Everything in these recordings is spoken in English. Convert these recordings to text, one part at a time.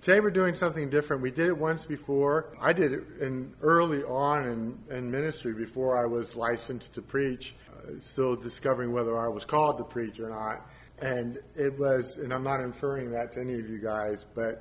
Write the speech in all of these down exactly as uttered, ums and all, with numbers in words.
Today we're doing something different. We did it once before. I did it in early on in, in ministry before I was licensed to preach, uh, still discovering whether I was called to preach or not. And it was, and I'm not inferring that to any of you guys, but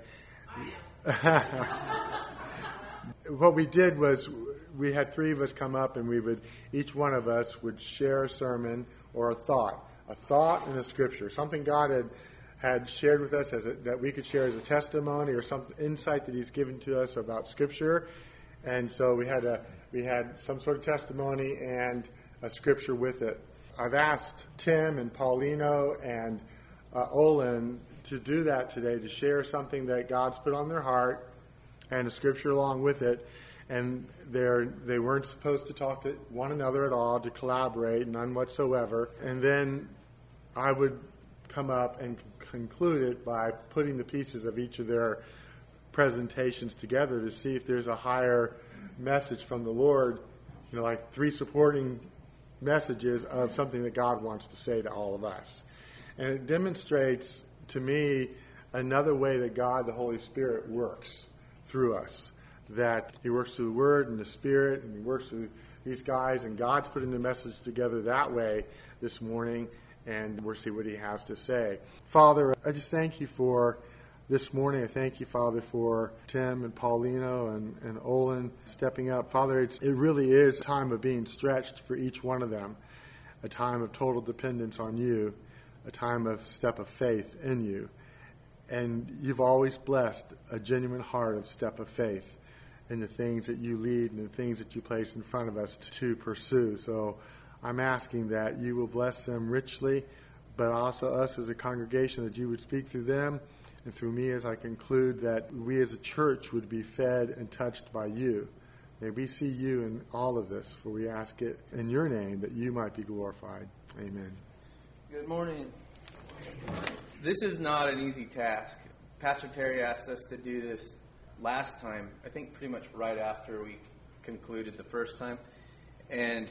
what we did was we had three of us come up, and we would, each one of us would share a sermon or a thought, a thought and a scripture, something God had had shared with us as a, that we could share as a testimony or some insight that He's given to us about Scripture. And so we had a we had some sort of testimony and a scripture with it. I've asked Tim and Paulino and uh, Olin to do that today, to share something that God's put on their heart and a scripture along with it. And they're, they weren't supposed to talk to one another at all, to collaborate, none whatsoever. And then I would come up and conclude it by putting the pieces of each of their presentations together to see if there's a higher message from the Lord, you know, like three supporting messages of something that God wants to say to all of us. And it demonstrates to me another way that God, the Holy Spirit, works through us. That He works through the Word and the Spirit, and He works through these guys, and God's putting the message together that way this morning. And we'll see what He has to say. Father, I just thank You for this morning. I thank You, Father, for Tim and Paulino and, and Olin stepping up. Father, it's, it really is a time of being stretched for each one of them, a time of total dependence on You, a time of step of faith in You. And You've always blessed a genuine heart of step of faith in the things that You lead and the things that You place in front of us to pursue. So I'm asking that You will bless them richly, but also us as a congregation, that You would speak through them and through me as I conclude, that we as a church would be fed and touched by You. May we see You in all of this, for we ask it in Your name, that You might be glorified. Amen. Good morning. This is not an easy task. Pastor Terry asked us to do this last time, I think pretty much right after we concluded the first time. And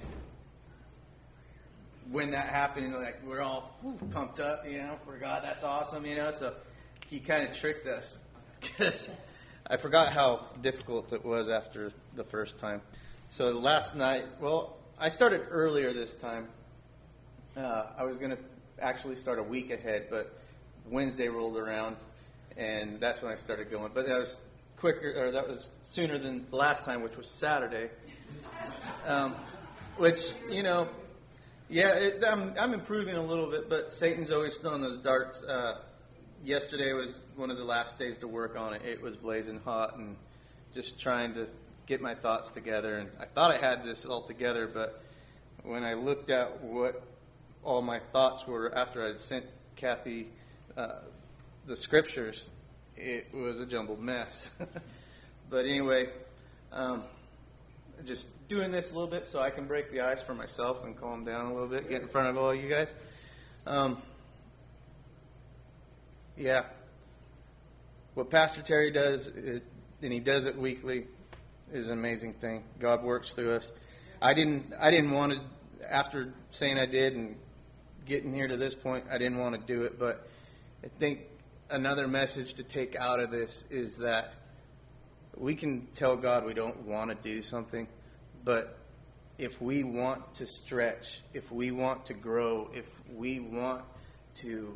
when that happened, like, we're all pumped up, you know, for God, that's awesome, you know. So He kind of tricked us, because I forgot how difficult it was after the first time. So last night, well, I started earlier this time. Uh, I was going to actually start a week ahead, but Wednesday rolled around, and that's when I started going. But that was quicker, or that was sooner than the last time, which was Saturday. Um, which, you know, yeah, it, I'm, I'm improving a little bit, but Satan's always throwing those darts. Uh, yesterday was one of the last days to work on it. It was blazing hot, and just trying to get my thoughts together. And I thought I had this all together, but when I looked at what all my thoughts were after I'd sent Kathy uh, the scriptures, it was a jumbled mess. But anyway, um, just doing this a little bit so I can break the ice for myself and calm down a little bit, get in front of all you guys. Um, yeah. What Pastor Terry does, it, and he does it weekly, is an amazing thing. God works through us. I didn't I didn't want to, after saying I did and getting here to this point, I didn't want to do it, but I think another message to take out of this is that we can tell God we don't want to do something, but if we want to stretch, if we want to grow, if we want to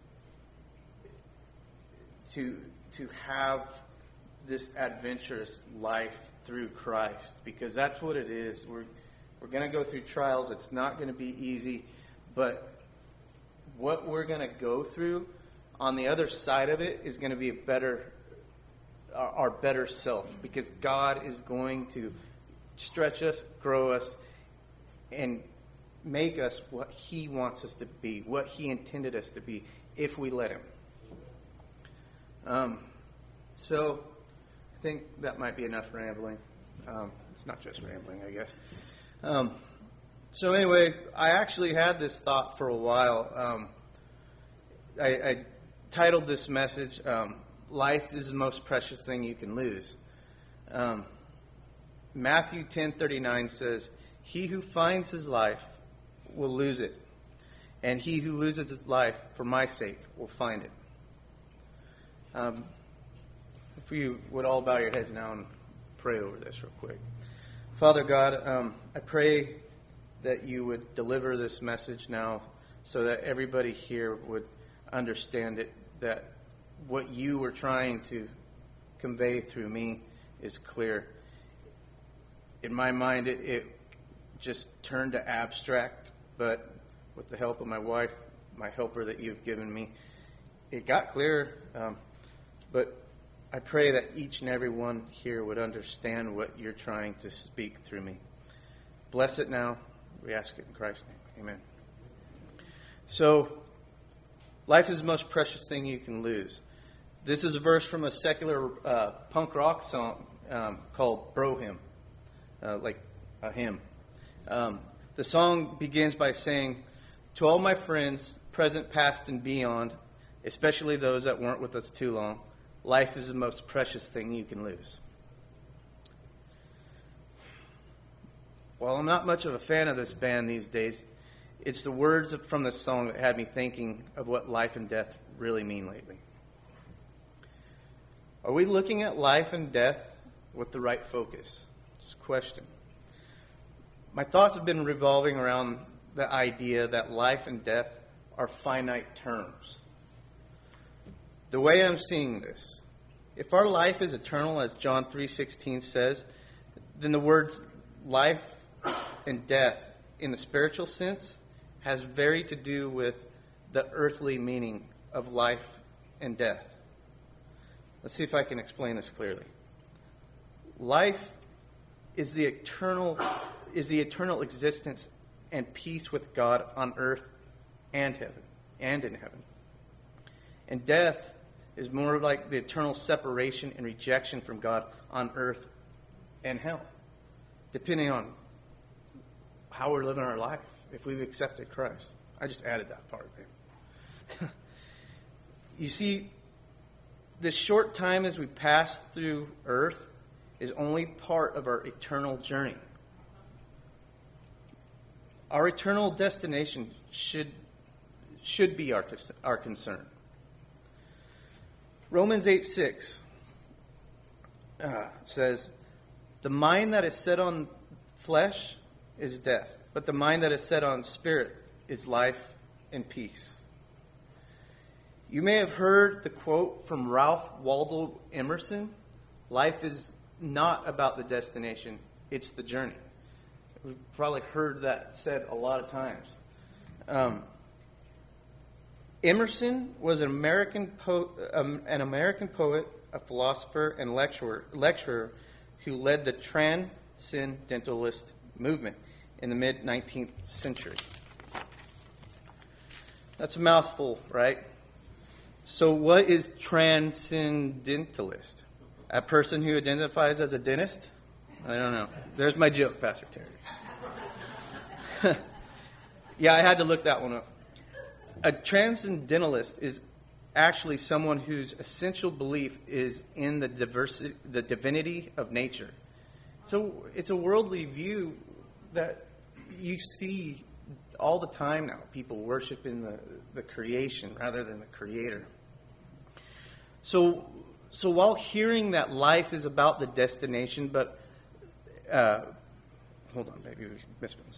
to to have this adventurous life through Christ, because that's what it is. We're we're going to go through trials. It's not going to be easy, but what we're going to go through on the other side of it is going to be a better, our, our better self, because God is going to stretch us, grow us, and make us what He wants us to be, what He intended us to be, if we let Him. Um, so I think that might be enough rambling. Um, it's not just rambling, I guess. Um, so anyway, I actually had this thought for a while. Um, I, I titled this message, um, "Life is the most precious thing you can lose." Um, Matthew ten thirty-nine says, "He who finds his life will lose it, and he who loses his life for my sake will find it." Um, if you would all bow your heads now and pray over this real quick. Father God, um, I pray that you would deliver this message now so that everybody here would understand it, that what you were trying to convey through me is clear. In my mind, it, it just turned to abstract, but with the help of my wife, my helper that you've given me, it got clear. Um, but I pray that each and every one here would understand what you're trying to speak through me. Bless it now. We ask it in Christ's name. Amen. So, life is the most precious thing you can lose. This is a verse from a secular uh, punk rock song um, called Bro Hymn, uh, like a hymn. Um, the song begins by saying, "To all my friends, present, past, and beyond, especially those that weren't with us too long, life is the most precious thing you can lose." While I'm not much of a fan of this band these days, it's the words from this song that had me thinking of what life and death really mean lately. Are we looking at life and death with the right focus? It's a question. My thoughts have been revolving around the idea that life and death are finite terms. The way I'm seeing this, if our life is eternal, as John three sixteen says, then the words life and death in the spiritual sense has very to do with the earthly meaning of life and death. Let's see if I can explain this clearly. Life is the eternal is the eternal existence and peace with God on earth and heaven and in heaven. And death is more like the eternal separation and rejection from God on earth and hell, depending on how we're living our life, if we've accepted Christ. I just added that part there. You see, this short time as we pass through earth is only part of our eternal journey. Our eternal destination should, should be our, our concern. Romans eight six uh, says, "The mind that is set on flesh is death, but the mind that is set on spirit is life and peace." You may have heard the quote from Ralph Waldo Emerson, "Life is not about the destination, it's the journey." We've probably heard that said a lot of times. Um, Emerson was an American po- um, an American poet, a philosopher, and lecturer, lecturer who led the Transcendentalist movement in the mid-nineteenth century. That's a mouthful, right? So what is transcendentalist? A person who identifies as a dentist? I don't know. There's my joke, Pastor Terry. Yeah, I had to look that one up. A transcendentalist is actually someone whose essential belief is in the diversity, the divinity of nature. So it's a worldly view that you see all the time now. People worshiping the, the creation rather than the creator. So, so while hearing that life is about the destination, but uh, hold on, maybe we missed one.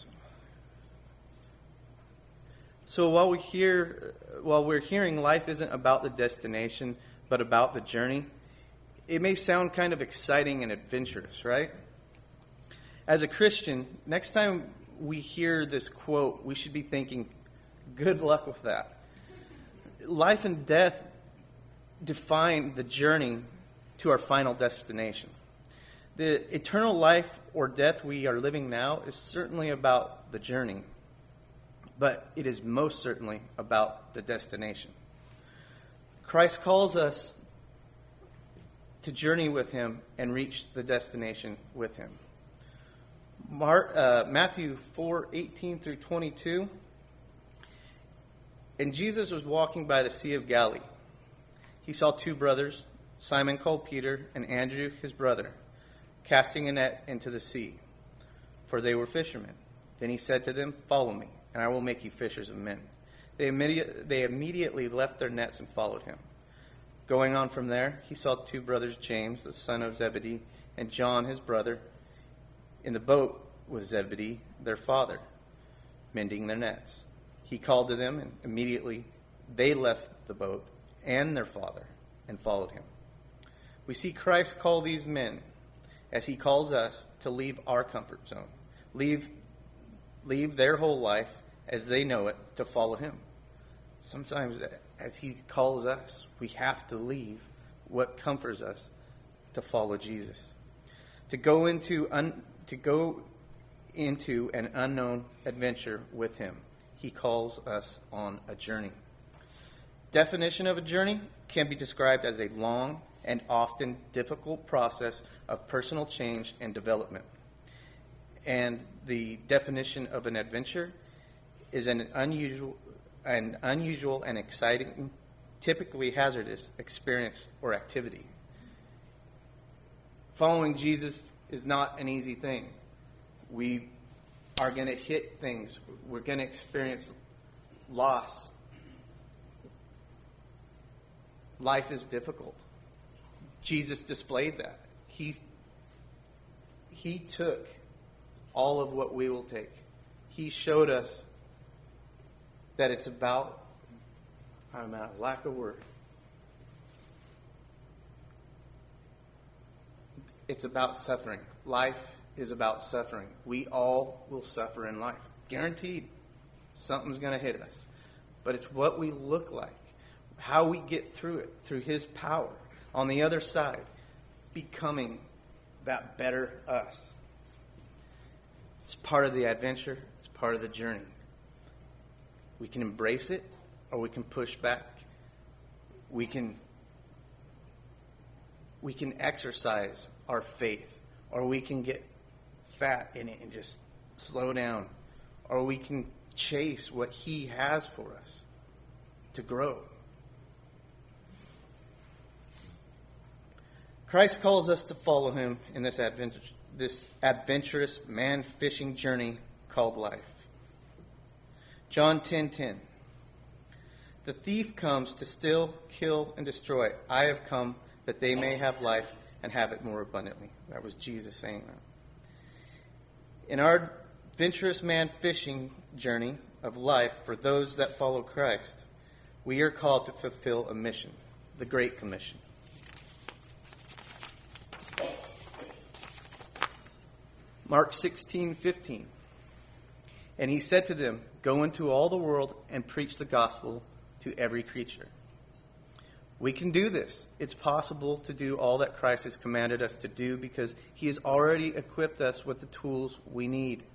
So while we hear, while we're hearing life isn't about the destination, but about the journey, it may sound kind of exciting and adventurous, right? As a Christian, next time we hear this quote, we should be thinking, good luck with that. Life and death define the journey to our final destination. The eternal life or death we are living now is certainly about the journey, but it is most certainly about the destination. Christ calls us to journey with him and reach the destination with him. Mark, uh, Matthew four eighteen through twenty-two. And Jesus was walking by the Sea of Galilee. He saw two brothers, Simon called Peter and Andrew his brother, casting a net into the sea, for they were fishermen. Then he said to them, "Follow me, and I will make you fishers of men." They, immediate, they immediately left their nets and followed him. Going on from there, he saw two brothers, James, the son of Zebedee, and John, his brother, in the boat with Zebedee, their father, mending their nets. He called to them, and immediately they left the boat and their father and followed him. We see Christ call these men, as he calls us, to leave our comfort zone, leave, leave their whole life as they know it, to follow him. Sometimes, as he calls us, we have to leave what comforts us to follow Jesus, to go into un, to go into an unknown adventure with him. He calls us on a journey. Definition of a journey can be described as a long and often difficult process of personal change and development. And the definition of an adventure is an unusual, an unusual and exciting, typically hazardous experience or activity. Following Jesus is not an easy thing. We are going to hit things. We're going to experience loss. Life is difficult. Jesus displayed that. He, he took all of what we will take. He showed us that it's about, I'm at lack of word. It's about suffering. Life is about suffering. We all will suffer in life. Guaranteed. Something's going to hit us. But it's what we look like. How we get through it. Through his power. On the other side. Becoming that better us. It's part of the adventure. It's part of the journey. We can embrace it or we can push back. We can we can exercise our faith, or we can get fat in it and just slow down, or we can chase what he has for us to grow. Christ calls us to follow him in this adventure, this adventurous man-fishing journey called life. John ten ten. The thief comes to steal, kill, and destroy. I have come that they may have life and have it more abundantly. That was Jesus saying that. In our adventurous man fishing journey of life for those that follow Christ, we are called to fulfill a mission, the Great Commission. Mark sixteen fifteen. And he said to them, go into all the world and preach the gospel to every creature. We can do this. It's possible to do all that Christ has commanded us to do because he has already equipped us with the tools we need.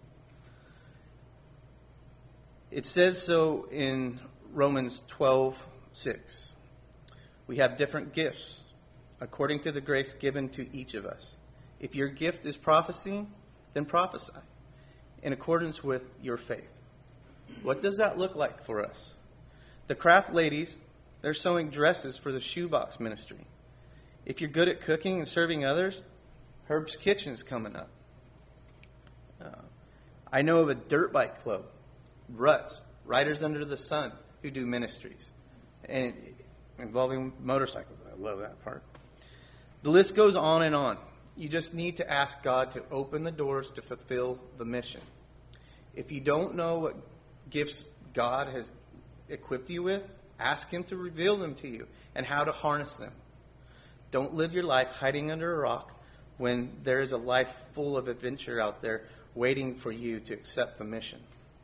It says so in Romans twelve six. We have different gifts according to the grace given to each of us. If your gift is prophecy, then prophesy in accordance with your faith. What does that look like for us? The craft ladies, they're sewing dresses for the shoebox ministry. If you're good at cooking and serving others, Herb's Kitchen's coming up. Uh, I know of a dirt bike club, Ruts, Riders Under the Sun, who do ministries and involving motorcycles. I love that part. The list goes on and on. You just need to ask God to open the doors to fulfill the mission. If you don't know what gifts God has equipped you with, ask him to reveal them to you and how to harness them. Don't live your life hiding under a rock when there is a life full of adventure out there waiting for you to accept the mission.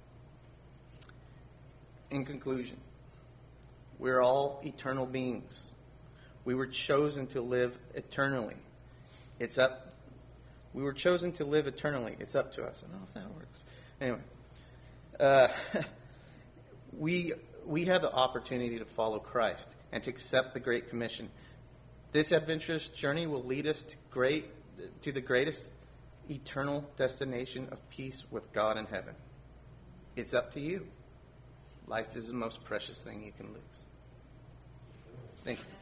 In conclusion, we're all eternal beings. We were chosen to live eternally. It's up. We were chosen to live eternally. It's up to us. I don't know if that works. Anyway, uh, we we have the opportunity to follow Christ and to accept the Great Commission. This adventurous journey will lead us to great to the greatest eternal destination of peace with God in heaven. It's up to you. Life is the most precious thing you can lose. Thank you.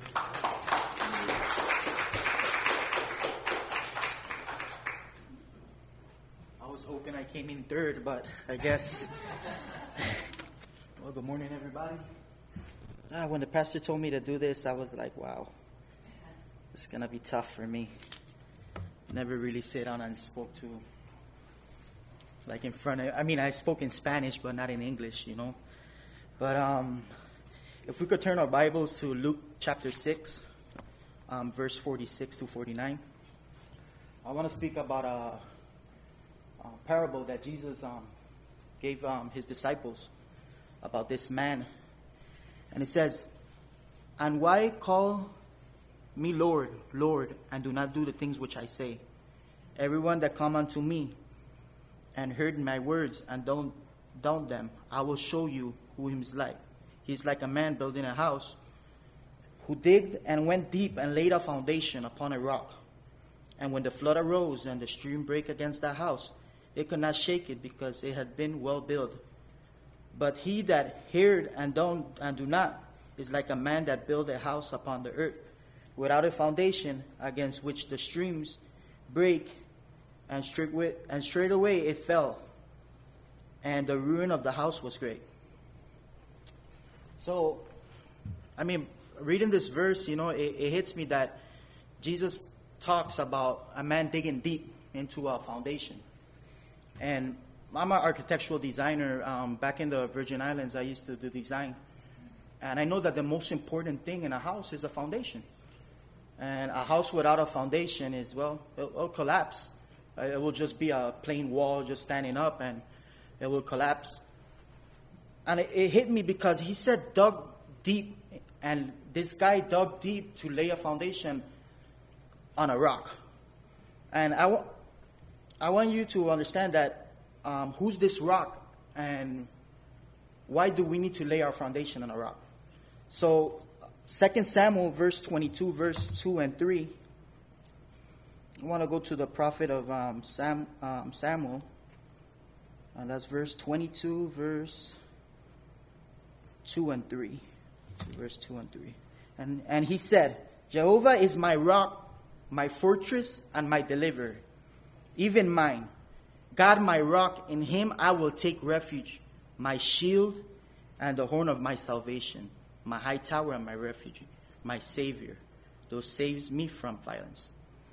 I was hoping I came in third, but I guess. Well, good morning, everybody. ah, when the pastor told me to do this, I was like, wow, it's going to be tough for me. Never really sat down and spoke to, like in front of, I mean, I spoke in Spanish, but not in English, you know. But um, if we could turn our Bibles to Luke chapter six, um, verse forty-six to forty-nine. I want to speak about a, a parable that Jesus um, gave um, his disciples about this man. And it says, "And why call me Lord, Lord, and do not do the things which I say? Everyone that come unto me and heard my words and don't don't them, I will show you who he is like. He is like a man building a house, who digged and went deep and laid a foundation upon a rock. And when the flood arose and the stream brake against that house, it could not shake it, because it had been well built. But he that heard and don't and do not is like a man that built a house upon the earth, without a foundation, against which the streams break, and straightway and straightway it fell, and the ruin of the house was great." So, I mean, reading this verse, you know, it, it hits me that Jesus talks about a man digging deep into a foundation. And I'm an architectural designer. Um, back in the Virgin Islands, I used to do design. And I know that the most important thing in a house is a foundation. And a house without a foundation is, well, it'll, it'll collapse. Uh, it will just be a plain wall just standing up, and it will collapse. And it, it hit me because he said dug deep. And this guy dug deep to lay a foundation on a rock. And I, w- I want you to understand that um, who's this rock, and why do we need to lay our foundation on a rock? So, Second Samuel, verse twenty-two, verse two and three. I want to go to the prophet of um, Sam, um, Samuel. And that's verse twenty-two, verse two and three. Verse two and three. And, and he said, "Jehovah is my rock, my fortress, and my deliverer, even mine. God my rock, in him I will take refuge, my shield and the horn of my salvation, my high tower and my refuge, my Savior, though saves me from violence."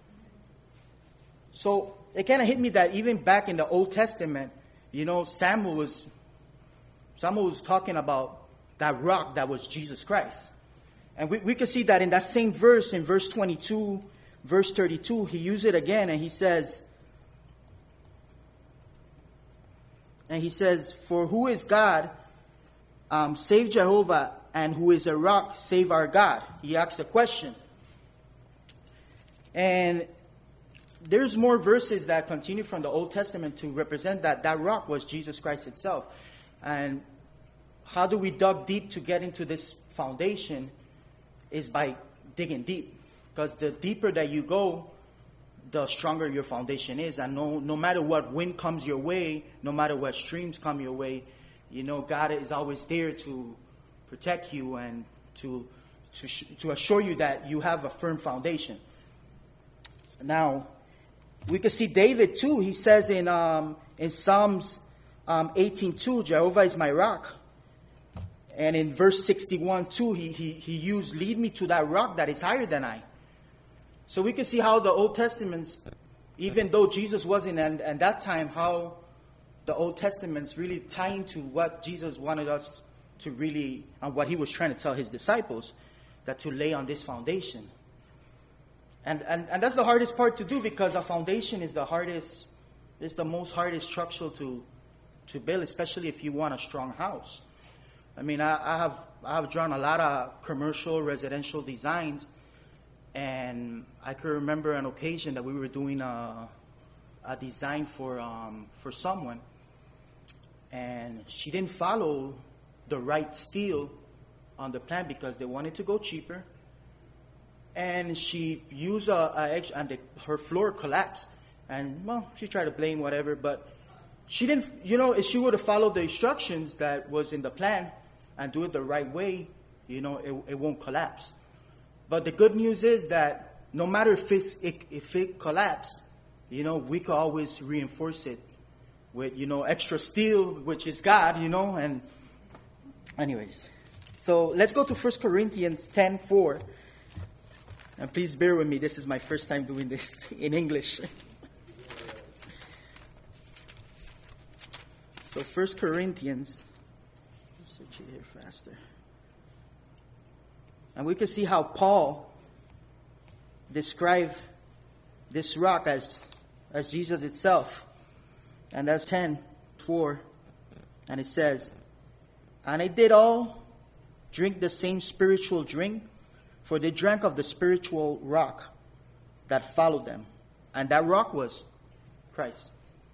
So it kind of hit me that even back in the Old Testament, you know, Samuel was Samuel was talking about that rock that was Jesus Christ. And we, we can see that in that same verse, in verse twenty-two, verse thirty-two, he used it again, and he says, and he says, "For who is God, um, save Jehovah, and who is a rock, save our God?" He asked the question. And there's more verses that continue from the Old Testament to represent that that rock was Jesus Christ itself. And how do we dug deep to get into this foundation is by digging deep. Because the deeper that you go, the stronger your foundation is. And no, no matter what wind comes your way, no matter what streams come your way, you know, God is always there to protect you and to to sh- to assure you that you have a firm foundation. Now, we can see David too. He says in um, in Psalms um, eighteen two, "Jehovah is my rock." And in verse sixty-one too, he, he, he used, "Lead me to that rock that is higher than I." So we can see how the Old Testaments, even though Jesus wasn't in, in that time, how the Old Testaments really tie into what Jesus wanted us to really, and what he was trying to tell his disciples, that to lay on this foundation. And, and and that's the hardest part to do, because a foundation is the hardest, is the most hardest structure to to build, especially if you want a strong house. I mean, I, I have I have drawn a lot of commercial, residential designs, and I can remember an occasion that we were doing a, a design for um, for someone, and she didn't follow the right steel on the plan because they wanted to go cheaper, and she used a, a extra, and the, her floor collapsed, and well, she tried to blame whatever, but she didn't. You know, if she would have followed the instructions that was in the plan and do it the right way, you know, it, it won't collapse. But the good news is that no matter if, it's, it, if it collapses, you know, we can always reinforce it with, you know, extra steel, which is God, you know. And anyways, So let's go to First Corinthians ten four. And please bear with me. This is my first time doing this in English. So First Corinthians. Search it here faster. And we can see how Paul described this rock as, as Jesus itself. And that's ten four. And it says, and they did all drink the same spiritual drink, for they drank of the spiritual rock that followed them. And that rock was Christ.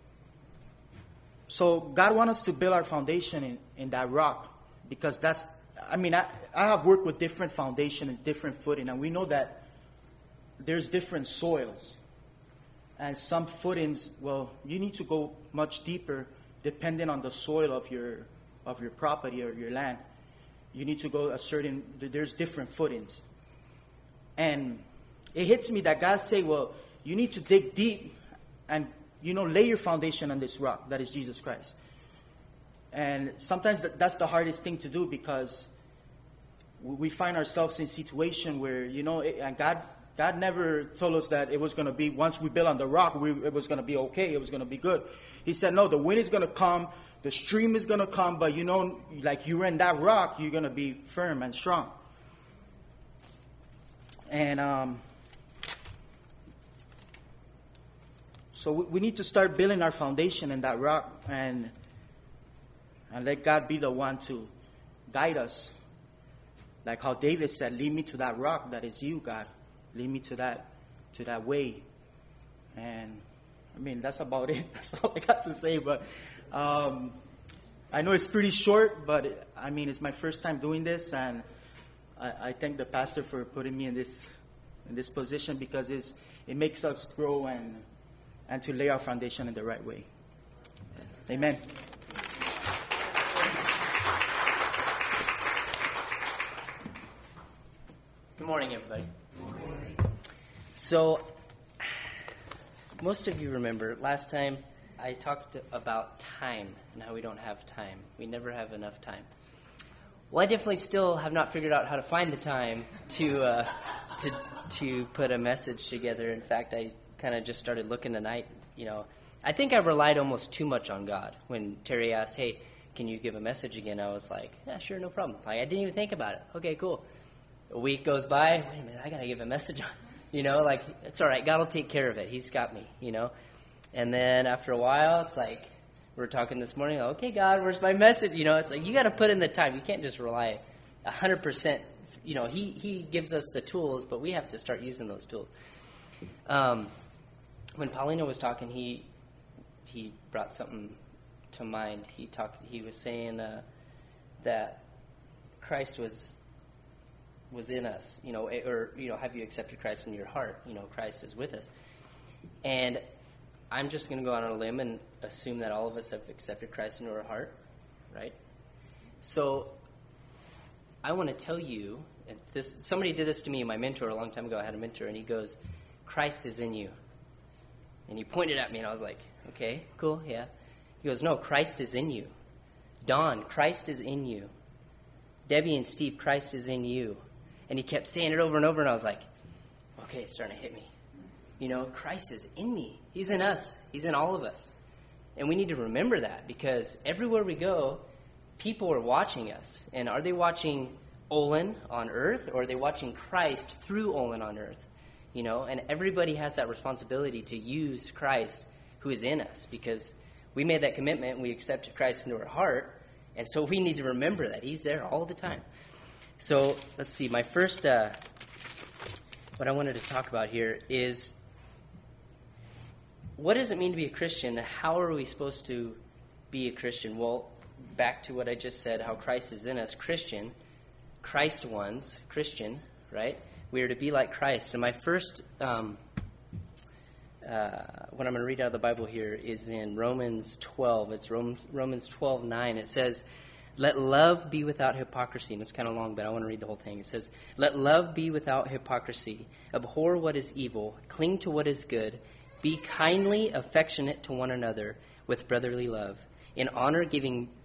So God wants us to build our foundation in, in that rock. Because that's, I mean, I, I have worked with different foundations, different footing. And we know that there's different soils. And some footings, well, you need to go much deeper depending on the soil of your of your property or your land. You need to go a certain, there's different footings. And it hits me that God say, well, you need to dig deep and, you know, lay your foundation on this rock that is Jesus Christ. And sometimes that, that's the hardest thing to do, because we find ourselves in a situation where, you know, it, and God God never told us that it was going to be, once we build on the rock, we, it was going to be okay, it was going to be good. He said, no, the wind is going to come, the stream is going to come, but you know, like you're in that rock, you're going to be firm and strong. And um, so we, we need to start building our foundation in that rock, and and let God be the one to guide us. Like how David said, lead me to that rock that is you, God. Lead me to that to that way. And I mean, that's about it. That's all I got to say. But um, I know it's pretty short, but it, I mean, it's my first time doing this, and I, I thank the pastor for putting me in this in this position, because it's, it makes us grow and and to lay our foundation in the right way. Amen. Good morning, everybody. So, most of you remember last time I talked about time and how we don't have time. We never have enough time. Well, I definitely still have not figured out how to find the time to uh, to to put a message together. In fact, I kind of just started looking tonight. You know, I think I relied almost too much on God. When Terry asked, "Hey, can you give a message again?" I was like, "Yeah, sure, no problem." Like, I didn't even think about it. Okay, cool. A week goes by. Wait a minute, I gotta give a message on. You know, like, it's all right. God will take care of it. He's got me, you know. And then after a while, it's like, we we're talking this morning, okay, God, where's my message? You know, it's like, you got to put in the time. You can't just rely one hundred percent. You know, he, he gives us the tools, but we have to start using those tools. Um, when Paulino was talking, he he brought something to mind. He talked. He was saying uh, that Christ was... was in us, you know, or, you know, have you accepted Christ in your heart? You know, Christ is with us. And I'm just going to go out on a limb and assume that all of us have accepted Christ into our heart, right? So I want to tell you, this. Somebody did this to me, my mentor, a long time ago. I had a mentor, and he goes, Christ is in you. And he pointed at me, and I was like, okay, cool, yeah. He goes, no, Christ is in you. Don, Christ is in you. Debbie and Steve, Christ is in you. And he kept saying it over and over, and I was like, okay, it's starting to hit me. You know, Christ is in me. He's in us. He's in all of us. And we need to remember that, because everywhere we go, people are watching us. And are they watching Olin on earth, or are they watching Christ through Olin on earth? You know, and everybody has that responsibility to use Christ who is in us, because we made that commitment and we accepted Christ into our heart. And so we need to remember that He's there all the time. So let's see. My first, uh, what I wanted to talk about here is, what does it mean to be a Christian? How are we supposed to be a Christian? Well, back to what I just said, how Christ is in us. Christian, Christ ones, Christian, right? We are to be like Christ. And my first, um, uh, what I'm going to read out of the Bible here is in Romans twelve. It's Romans, Romans twelve nine. It says, let love be without hypocrisy. And it's kind of long, but I want to read the whole thing. It says, let love be without hypocrisy. Abhor what is evil. Cling to what is good. Be kindly affectionate to one another with brotherly love. In honor, giving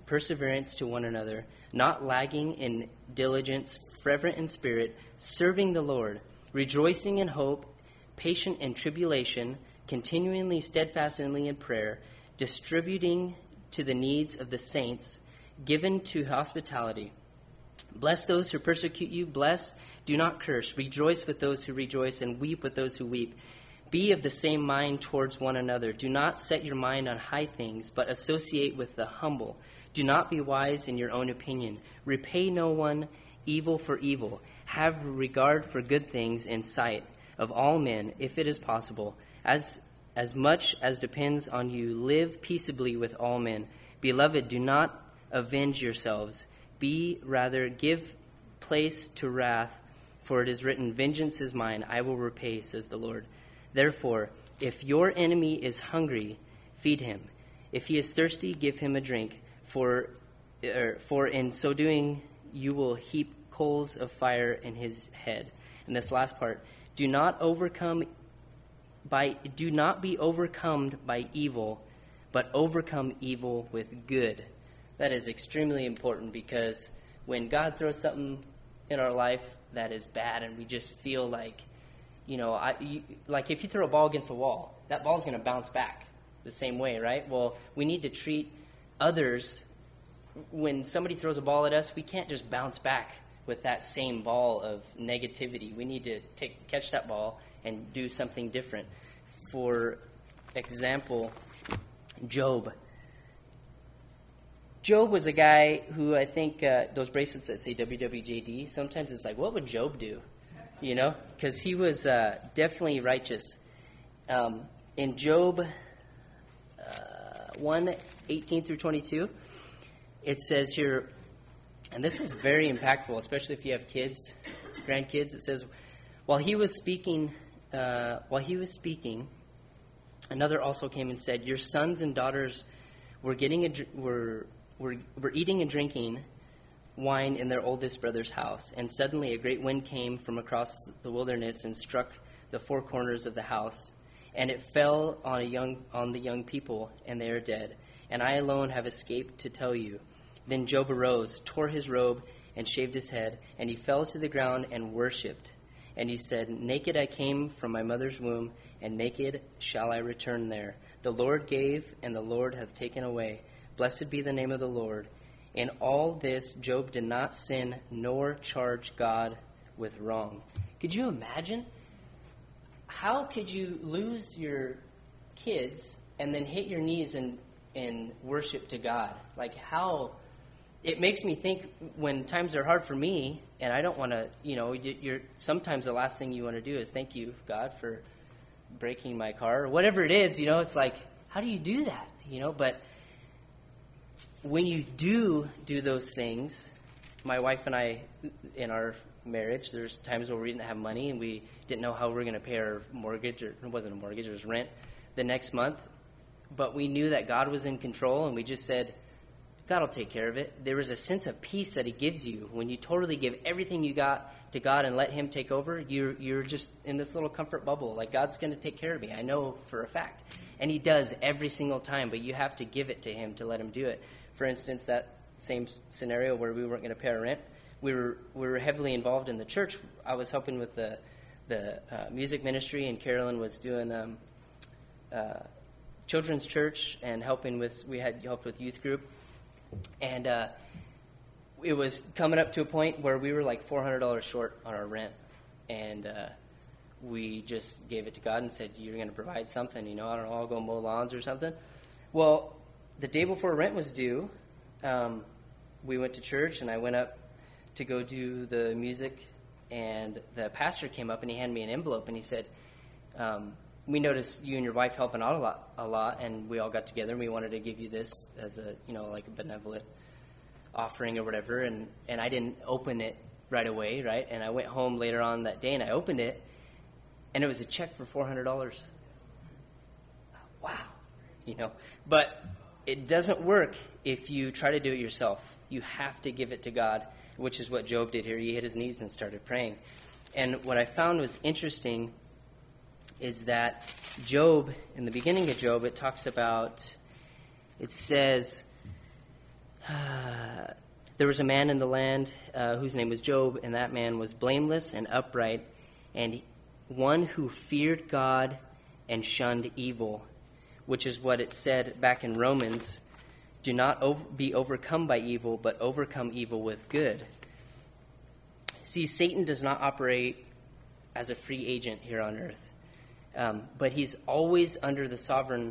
perseverance to one another, not lagging in diligence, fervent in spirit, serving the Lord, rejoicing in hope, patient in tribulation, continually steadfastly in prayer, distributing to the needs of the saints, given to hospitality. Bless those who persecute you. Bless, do not curse. Rejoice with those who rejoice, and weep with those who weep. Be of the same mind towards one another. Do not set your mind on high things, but associate with the humble. Do not be wise in your own opinion. Repay no one evil for evil. Have regard for good things in sight of all men, if it is possible. As, as much as depends on you, live peaceably with all men. Beloved, do not avenge yourselves. Be rather, give place to wrath, for it is written, vengeance is mine, I will repay, says the Lord. Therefore, if your enemy is hungry, feed him. If he is thirsty, give him a drink, for, er, for in so doing you will heap coals of fire in his head. And this last part, do not overcome by do not be overcome by evil, but overcome evil with good. That is extremely important, because when God throws something in our life that is bad and we just feel like, you know, I, you, like if you throw a ball against a wall, that ball's going to bounce back the same way, right? Well, we need to treat others, when somebody throws a ball at us, we can't just bounce back with that same ball of negativity. We need to take catch that ball and do something different. For example, Job. Job was a guy who, I think, uh, those bracelets that say W W J D, sometimes it's like, what would Job do? You know, because he was uh, definitely righteous. Um, in Job uh, one, eighteen through twenty-two, it says here, and this is very impactful, especially if you have kids, grandkids. It says, while he was speaking, uh, while he was speaking, another also came and said, your sons and daughters were getting a, were were were eating and drinking wine in their oldest brother's house, and suddenly a great wind came from across the wilderness and struck the four corners of the house, and it fell on a young on the young people, and they are dead. And I alone have escaped to tell you. Then Job arose, tore his robe, and shaved his head, and he fell to the ground and worshipped. And he said, naked I came from my mother's womb, and naked shall I return there. The Lord gave, and the Lord hath taken away. Blessed be the name of the Lord. In all this, Job did not sin, nor charge God with wrong. Could you imagine? How could you lose your kids and then hit your knees and, and worship to God? Like, how? It makes me think, when times are hard for me, and I don't want to, you know, you're sometimes the last thing you want to do is thank you, God, for breaking my car, or whatever it is, you know, it's like, how do you do that? You know, but when you do do those things, my wife and I, in our marriage, there's times where we didn't have money and we didn't know how we were going to pay our mortgage, or it wasn't a mortgage, it was rent the next month. But we knew that God was in control, and we just said, God will take care of it. There was a sense of peace that he gives you when you totally give everything you got to God and let him take over. You're you're just in this little comfort bubble. Like, God's going to take care of me. I know for a fact. And he does every single time, but you have to give it to him to let him do it. For instance, that same scenario where we weren't going to pay our rent, we were we were heavily involved in the church. I was helping with the the uh, music ministry, and Carolyn was doing um, uh, children's church and helping with. We had helped with youth group, and uh, it was coming up to a point where we were like four hundred dollars short on our rent, and uh, we just gave it to God and said, "You're going to provide something, you know. I don't know, I'll go mow lawns or something." Well, the day before rent was due, um, we went to church, and I went up to go do the music, and the pastor came up and he handed me an envelope, and he said, um, we noticed you and your wife helping out a lot, a lot, and we all got together, and we wanted to give you this as a, you know, like a benevolent offering or whatever, and, and I didn't open it right away, right? And I went home later on that day, and I opened it, and it was a check for four hundred dollars. Wow. You know, but it doesn't work if you try to do it yourself. You have to give it to God, which is what Job did here. He hit his knees and started praying. And what I found was interesting is that Job, in the beginning of Job, it talks about, it says, There was a man in the land uh, whose name was Job, and that man was blameless and upright, and one who feared God and shunned evil, which is what it said back in Romans. Do not over, be overcome by evil, but overcome evil with good. See, Satan does not operate as a free agent here on earth, um, but he's always under the sovereign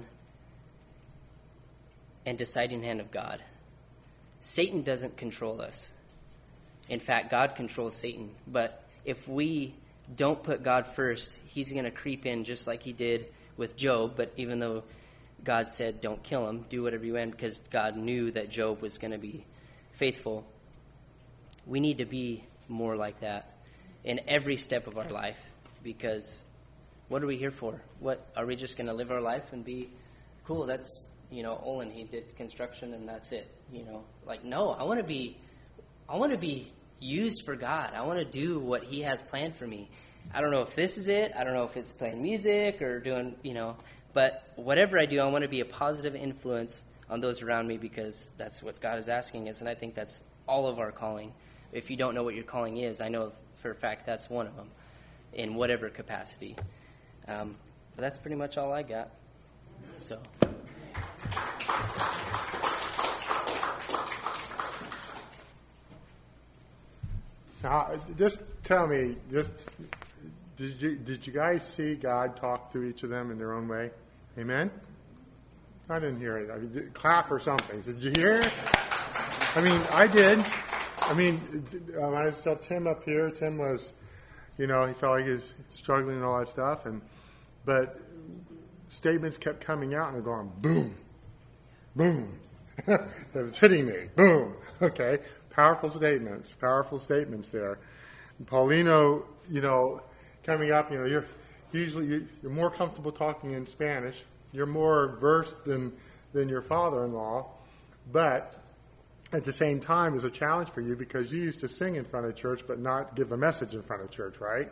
and deciding hand of God. Satan doesn't control us. In fact, God controls Satan. But if we don't put God first, he's going to creep in just like he did with Job. But even though God said, don't kill him, do whatever you want, because God knew that Job was going to be faithful, we need to be more like that in every step of our life. Because what are we here for? What are we just going to live our life and be cool? That's, you know, Olin, he did construction and that's it. You know, like, no, I want to be, I want to be used for God. I want to do what he has planned for me. I don't know if this is it. I don't know if it's playing music or doing, you know, but whatever I do, I want to be a positive influence on those around me, because that's what God is asking us. And I think that's all of our calling. If you don't know what your calling is, I know for a fact that's one of them in whatever capacity. Um, but that's pretty much all I got. So. Now, just tell me, just did you did you guys see God talk through each of them in their own way? Amen? I didn't hear it. I mean, clap or something. Did you hear it? I mean, I did. I mean, when I saw Tim up here, Tim was, you know, he felt like he was struggling and all that stuff, and but statements kept coming out and they're going boom, boom. That was hitting me. Boom. Okay. Powerful statements. Powerful statements there. And Paulino, you know, coming up, you know, you're usually you're more comfortable talking in Spanish. You're more versed than than your father-in-law, but at the same time, is a challenge for you because you used to sing in front of church, but not give a message in front of church, right?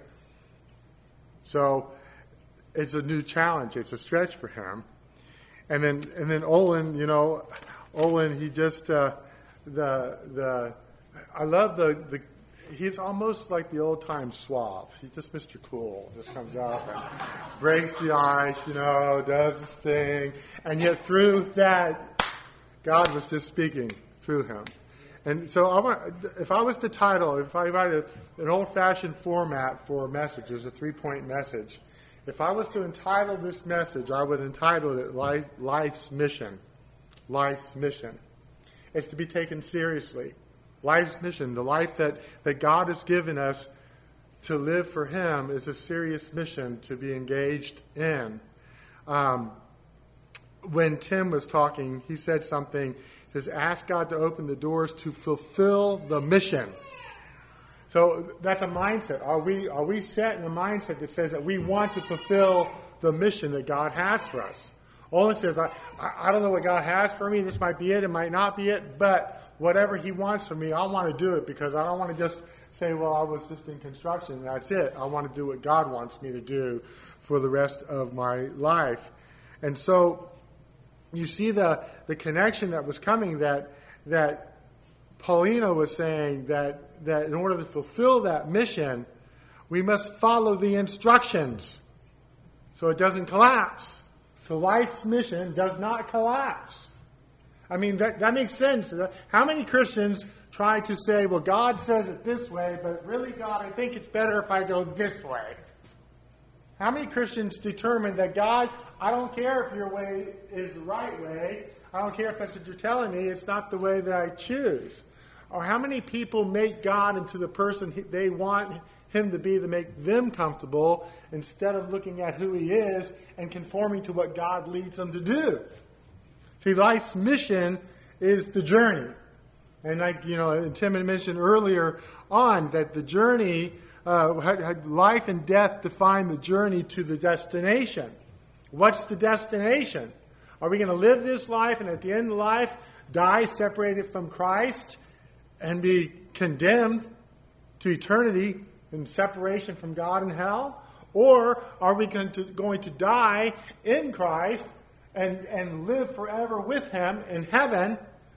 So it's a new challenge. It's a stretch for him. And then, and then Olin, you know, Olin, he just uh, the the. I love the the. He's almost like the old time suave. He's just Mister Cool. Just comes out and breaks the ice, you know, does his thing, and yet through that, God was just speaking through him. And so I want, if I was to title, if I write a, an old-fashioned format for messages, a three-point message, if I was to entitle this message, I would entitle it Life, Life's Mission. Life's Mission. It's to be taken seriously. Life's mission, the life that, that God has given us to live for him, is a serious mission to be engaged in. Um, when Tim was talking, he said something. He says, ask God to open the doors to fulfill the mission. So that's a mindset. Are we are we set in a mindset that says that we want to fulfill the mission that God has for us? Olin says, I, I don't know what God has for me. This might be it. It might not be it. But whatever he wants from me, I want to do it, because I don't want to just say, well, I was just in construction and that's it. I want to do what God wants me to do for the rest of my life. And so you see the, the connection that was coming, that that Paulino was saying that, that in order to fulfill that mission, we must follow the instructions so it doesn't collapse. So life's mission does not collapse. I mean, that, that makes sense. How many Christians try to say, well, God says it this way, but really, God, I think it's better if I go this way? How many Christians determine that, God, I don't care if your way is the right way. I don't care if that's what you're telling me. It's not the way that I choose. Or how many people make God into the person they want him to be to make them comfortable, instead of looking at who he is and conforming to what God leads them to do? See, life's mission is the journey. And like, you know, and Tim had mentioned earlier on that the journey, uh, had, had life and death define the journey to the destination. What's the destination? Are we going to live this life and at the end of life die separated from Christ and be condemned to eternity in separation from God in hell? Or are we going to, going to die in Christ and, and live forever with him in heaven,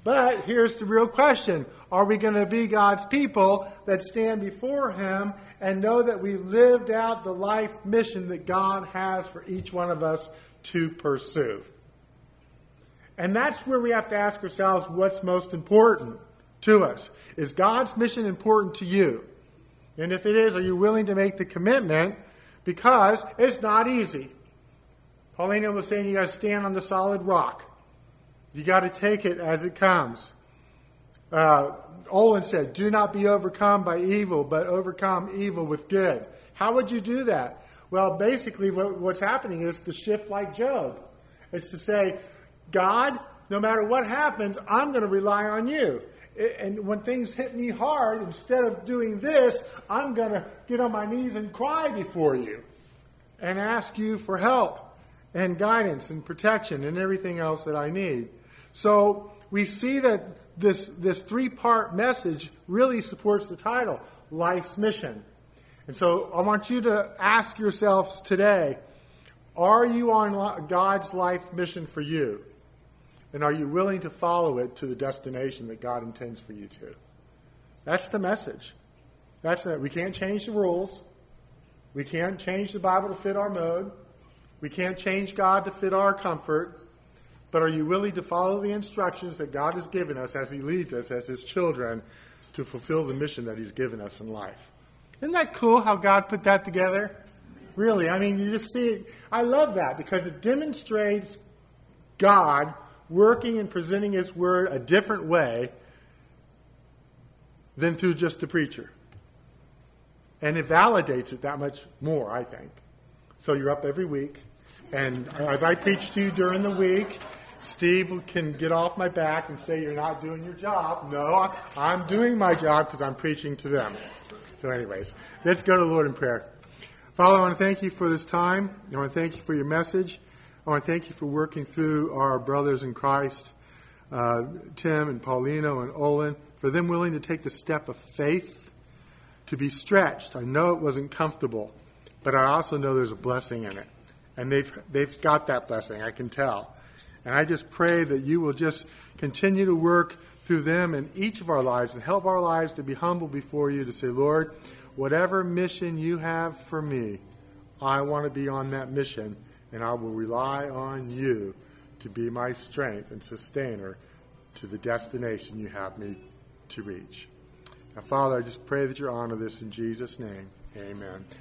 But here's the real question. Are we going to be God's people that stand before him and know that we lived out the life mission that God has for each one of us to pursue? And that's where we have to ask ourselves what's most important to us. Is God's mission important to you? And if it is, are you willing to make the commitment? Because it's not easy. Paulina was saying you got to stand on the solid rock. You got to take it as it comes. Uh, Olin said, do not be overcome by evil, but overcome evil with good. How would you do that? Well, basically what, what's happening is to shift like Job. It's to say, God, no matter what happens, I'm going to rely on you. And when things hit me hard, instead of doing this, I'm going to get on my knees and cry before you and ask you for help and guidance and protection and everything else that I need. So we see that this, this three-part message really supports the title, Life's Mission. And so I want you to ask yourselves today, are you on God's life mission for you? And are you willing to follow it to the destination that God intends for you to? That's the message. That's it. We can't change the rules. We can't change the Bible to fit our mode. We can't change God to fit our comfort. But are you willing to follow the instructions that God has given us as he leads us as his children to fulfill the mission that he's given us in life? Isn't that cool how God put that together? Really, I mean, you just see it. I love that because it demonstrates God working and presenting his word a different way than through just a preacher. And it validates it that much more, I think. So you're up every week. And as I preach to you during the week, Steve can get off my back and say you're not doing your job. No, I'm doing my job because I'm preaching to them. So anyways, let's go to the Lord in prayer. Father, I want to thank you for this time. I want to thank you for your message. I want to thank you for working through our brothers in Christ, uh, Tim and Paulino and Olin, for them willing to take the step of faith to be stretched. I know it wasn't comfortable, but I also know there's a blessing in it. And they've they've got that blessing, I can tell. And I just pray that you will just continue to work through them in each of our lives and help our lives to be humble before you, to say, Lord, whatever mission you have for me, I want to be on that mission, and I will rely on you to be my strength and sustainer to the destination you have me to reach. Now, Father, I just pray that you honor this in Jesus' name. Amen.